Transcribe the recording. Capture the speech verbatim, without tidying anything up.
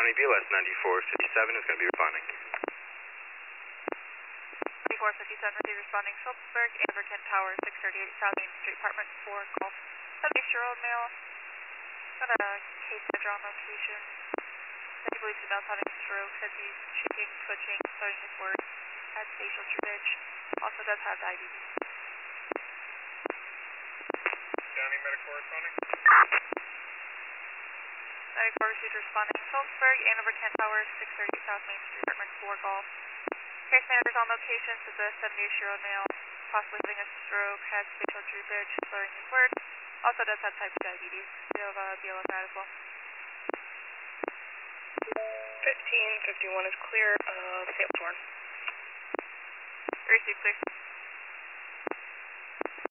County B L S ninety-four fifty-seven is going to be responding. ninety-four fifty-seven received responding Phillipsburg, Amber Kent Tower, six thirty-eight South Main Street, apartment four, Golf. seventy-year-old male. Got a case manager on location. Said he believes the male's having a stroke. Says he's shaking, twitching, slurring his words. Has facial droopage. Also does have diabetes. County medical responding. ninety-four received responding Phillipsburg, Amber Kent Tower, six thirty-eight South Main Street, apartment four, Golf. Case manager's on location. Says a seventy-eight-year-old male, possibly having a stroke, has facial droopage, slurring his words. Also does have type two diabetes. We have a B L S as well. fifteen fifty-one is clear of Salesforce. Receive clear.